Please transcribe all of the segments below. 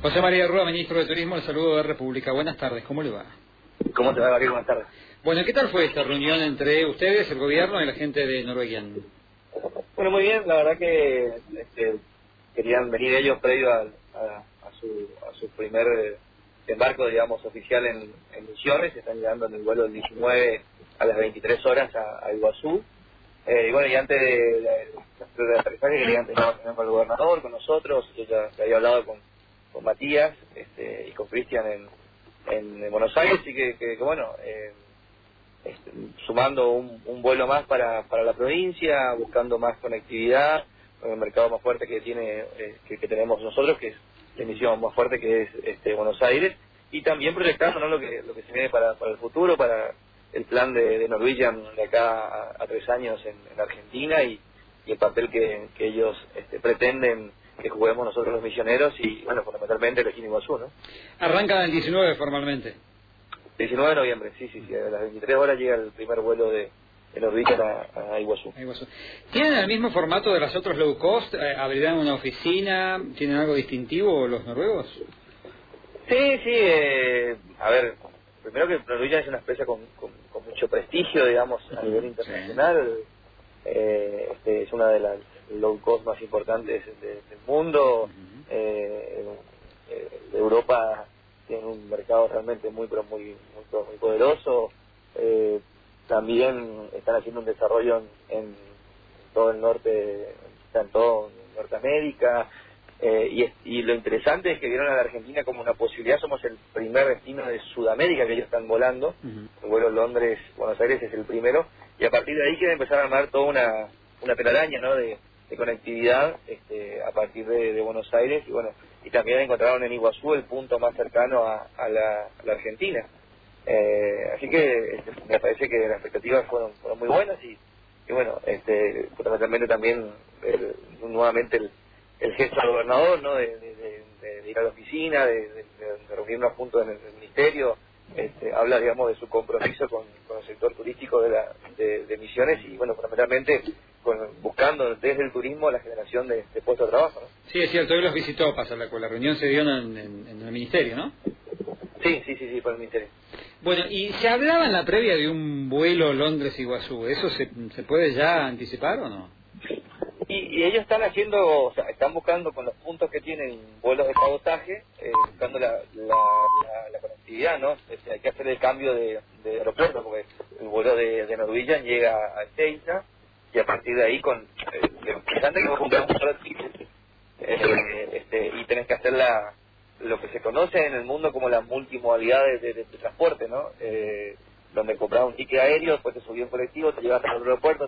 José María Rúa, ministro de Turismo, el saludo de República. Buenas tardes, ¿cómo le va? ¿Cómo te va, Gabriel? Buenas tardes. Bueno, ¿qué tal fue esta reunión entre ustedes, el gobierno y la gente de Norwegian? Bueno, muy bien, la verdad que querían venir ellos previo a su primer embarco, digamos, oficial en Misiones. Están llegando en el vuelo del 19 a las 23 horas a Iguazú. Y bueno, y antes de aterrizaje querían tener también con el gobernador, con nosotros. Yo ya había hablado con Matías y con Cristian en Buenos Aires, y que bueno, sumando un vuelo más para la provincia, buscando más conectividad con el mercado más fuerte que que tenemos nosotros, que es la emisión más fuerte, que es Buenos Aires, y también proyectando, ¿no?, lo que se viene para el futuro, para el plan de Norwegian de acá a 3 años en Argentina, y el papel que ellos pretenden que juguemos nosotros los misioneros, y bueno, fundamentalmente el Destino Iguazú, ¿no? Arrancan el 19 formalmente. 19 de noviembre, sí, a las 23 horas llega el primer vuelo de Norwegian a Iguazú. ¿Tienen el mismo formato de los otros low cost? ¿Abrirán una oficina? ¿Tienen algo distintivo los noruegos? Sí, a ver, primero que Norwegian es una empresa con mucho prestigio, digamos, a nivel internacional. Es una de las low cost más importantes del mundo. De Europa tiene un mercado realmente muy poderoso. También están haciendo un desarrollo en todo el norte, en todo Norteamérica. Y lo interesante es que vieron a la Argentina como una posibilidad. Somos el primer destino de Sudamérica que ellos están volando. El vuelo Londres-Buenos Aires es el primero, y a partir de ahí quieren empezar a armar toda una telaraña, ¿no?, de conectividad a partir de Buenos Aires, y bueno, y también encontraron en Iguazú el punto más cercano a la Argentina. Así que me parece que las expectativas fueron muy buenas, y bueno, fundamentalmente también nuevamente el gesto del gobernador, ¿no?, de ir a la oficina, de reunirnos juntos en el ministerio. Habla, digamos, de su compromiso con el sector turístico de Misiones, y bueno, fundamentalmente buscando desde el turismo la generación de puestos de trabajo, ¿no? Sí, es cierto, hoy los visitó, la reunión se dio en el ministerio, ¿no? Sí, por el ministerio. Bueno, y se hablaba en la previa de un vuelo Londres-Iguazú. ¿Eso se puede ya anticipar o no? Y ellos están están buscando con los puntos que tienen vuelos de cabotaje, buscando la conectividad, ¿no? Hay que hacer el cambio de aeropuerto, porque el vuelo de Norwegian llega a Ezeiza, y a partir de ahí lo interesante es que vos compras un solo ticket, y tenés que hacer lo que se conoce en el mundo como la multimodalidad de transporte, ¿no? Donde compras un ticket aéreo, después te subís un colectivo, te llevas al aeropuerto,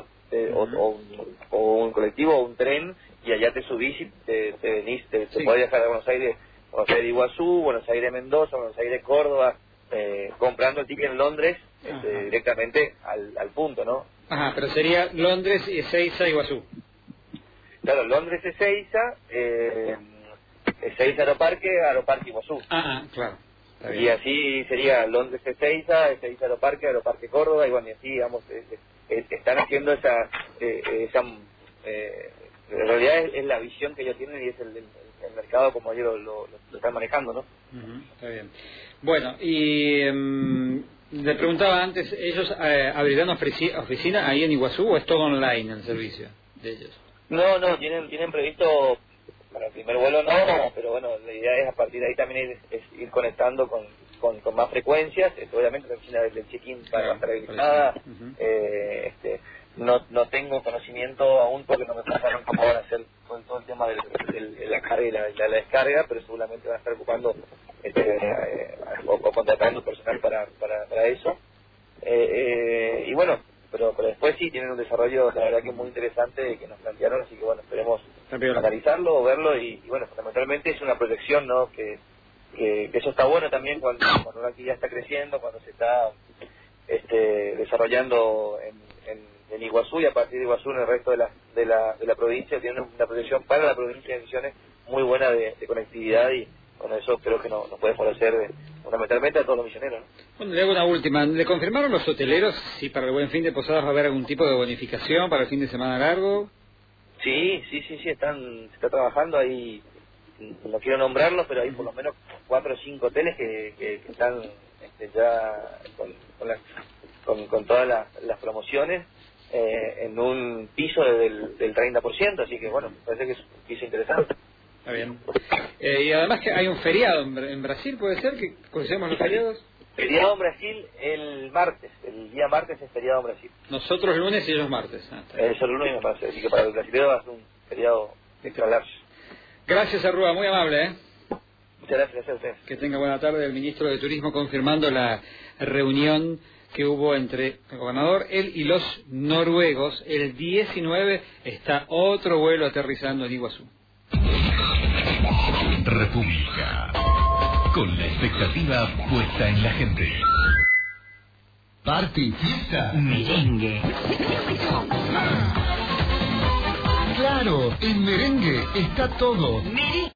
o un colectivo o un tren, y allá te subís y te venís, te podés viajar a Buenos Aires Iguazú, Buenos Aires Mendoza, Buenos Aires Córdoba, comprando el ticket en Londres directamente al punto, ¿no? Ajá, pero sería Londres, Ezeiza, Iguazú. Claro, Londres, Ezeiza, Ezeiza Aeroparque Iguazú. Claro. Y así sería Londres, Ezeiza Aeroparque Córdoba, y bueno, y así, digamos, están haciendo esa en realidad es la visión que ellos tienen, y es el mercado como ellos lo están manejando, ¿no? Está bien. Bueno, y le preguntaba antes, ¿ellos abrirán oficina ahí en Iguazú, o es todo online el servicio de ellos? No, tienen previsto para el primer vuelo, no, pero bueno, la idea es a partir de ahí también es ir conectando con más frecuencias. Obviamente la oficina del check-in va a estar habilitada. No tengo conocimiento aún, porque no me pasaron cómo van a hacer todo el tema de la carga y la descarga, pero seguramente van a estar ocupando o contratando personal para eso. Y bueno, pero después sí tienen un desarrollo, la verdad, que muy interesante que nos plantearon, así que bueno, esperemos analizarlo, verlo, y bueno, fundamentalmente es una proyección, ¿no?, que eso está bueno también cuando una actividad está creciendo, cuando se está desarrollando en Iguazú, y a partir de Iguazú en el resto de la provincia. Tiene una proyección para la provincia de Misiones muy buena de conectividad, y con eso creo que nos puede favorecer fundamentalmente a todos los misioneros, ¿no? Bueno, le hago una última. ¿Le confirmaron los hoteleros si para el Buen Fin de Posadas va a haber algún tipo de bonificación para el fin de semana largo? Sí, se está trabajando ahí. no quiero nombrarlos, pero hay por lo menos 4 o 5 hoteles que están ya con todas las promociones en un piso del 30%, así que bueno, me parece que es un piso interesante. Está bien. Y además que hay un feriado en Brasil, ¿puede ser que conocemos los feriados? Feriado en Brasil el martes, el día martes es feriado en Brasil. Nosotros lunes y ellos martes. Eso el lunes y martes, así que para el brasileño va a ser un feriado extra largo. Gracias, Arrua, muy amable. Muchas gracias a ustedes. Que tenga buena tarde. El ministro de Turismo confirmando la reunión que hubo entre el gobernador, él y los noruegos. El 19 está otro vuelo aterrizando en Iguazú. República, con la expectativa puesta en la gente. Party, fiesta, merengue. Claro, en merengue está todo.